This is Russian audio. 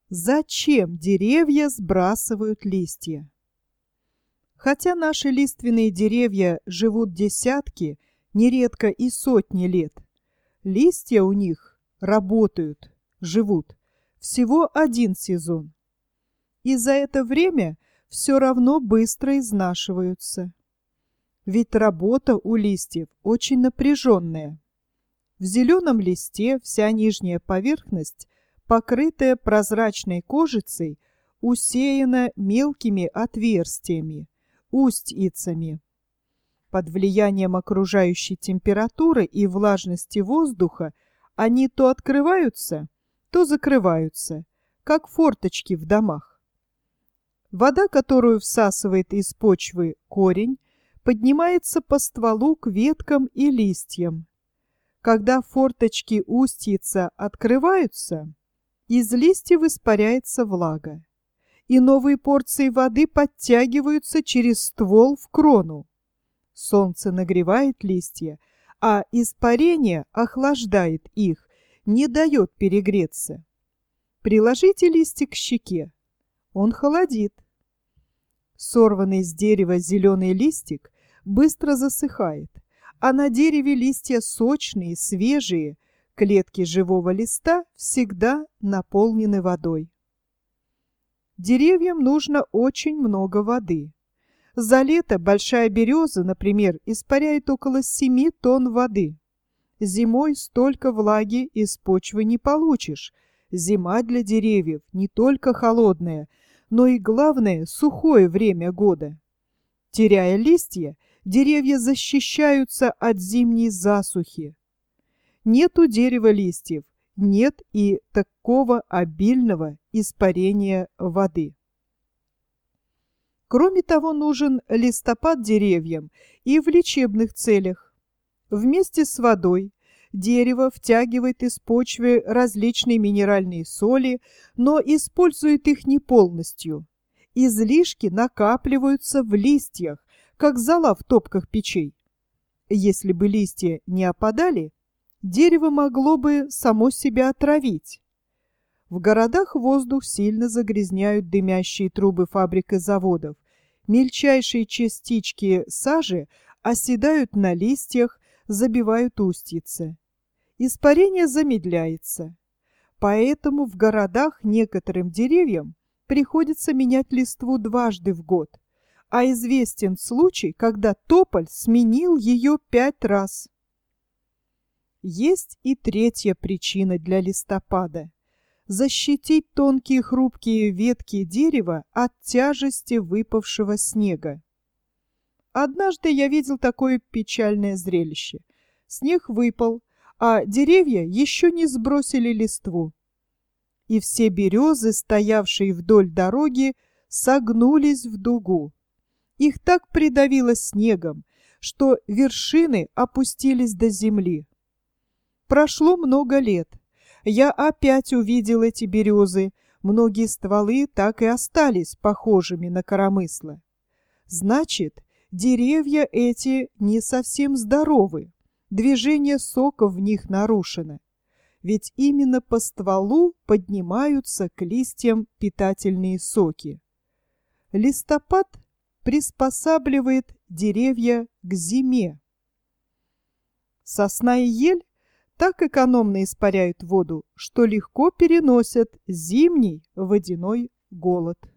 Зачем деревья сбрасывают листья? Хотя наши лиственные деревья живут десятки, нередко и сотни лет, листья у них работают, живут всего один сезон. И за это время все равно быстро изнашиваются. Ведь работа у листьев очень напряженная. В зеленом листе вся нижняя поверхность, покрытая прозрачной кожицей, усеяна мелкими отверстиями, устьицами. Под влиянием окружающей температуры и влажности воздуха они то открываются, то закрываются, как форточки в домах. Вода, которую всасывает из почвы корень, поднимается по стволу к веткам и листьям. Когда форточки устьица открываются, из листьев испаряется влага, и новые порции воды подтягиваются через ствол в крону. Солнце нагревает листья, а испарение охлаждает их, не дает перегреться. Приложите листик к щеке, он холодит. Сорванный с дерева зеленый листик быстро засыхает, а на дереве листья сочные, свежие, клетки живого листа всегда наполнены водой. Деревьям нужно очень много воды. За лето большая береза, например, испаряет около 7 тонн воды. Зимой столько влаги из почвы не получишь. Зима для деревьев не только холодная, но и, главное, сухое время года. Теряя листья, деревья защищаются от зимней засухи. Нет у дерева листьев, нет и такого обильного испарения воды. Кроме того, нужен листопад деревьям и в лечебных целях. Вместе с водой дерево втягивает из почвы различные минеральные соли, но использует их не полностью. Излишки накапливаются в листьях, как зола в топках печей. Если бы листья не опадали, дерево могло бы само себя отравить. В городах воздух сильно загрязняют дымящие трубы фабрик и заводов. Мельчайшие частички сажи оседают на листьях, забивают устьицы. Испарение замедляется. Поэтому в городах некоторым деревьям приходится менять листву дважды в год. А известен случай, когда тополь сменил ее 5 раз. Есть и третья причина для листопада – защитить тонкие хрупкие ветки дерева от тяжести выпавшего снега. Однажды я видел такое печальное зрелище. Снег выпал, а деревья еще не сбросили листву. И все березы, стоявшие вдоль дороги, согнулись в дугу. Их так придавило снегом, что вершины опустились до земли. Прошло много лет. Я опять увидел эти березы. Многие стволы так и остались похожими на коромысла. Значит, деревья эти не совсем здоровы. Движение соков в них нарушено. Ведь именно по стволу поднимаются к листьям питательные соки. Листопад приспосабливает деревья к зиме. Сосна и ель так экономно испаряют воду, что легко переносят зимний водяной голод.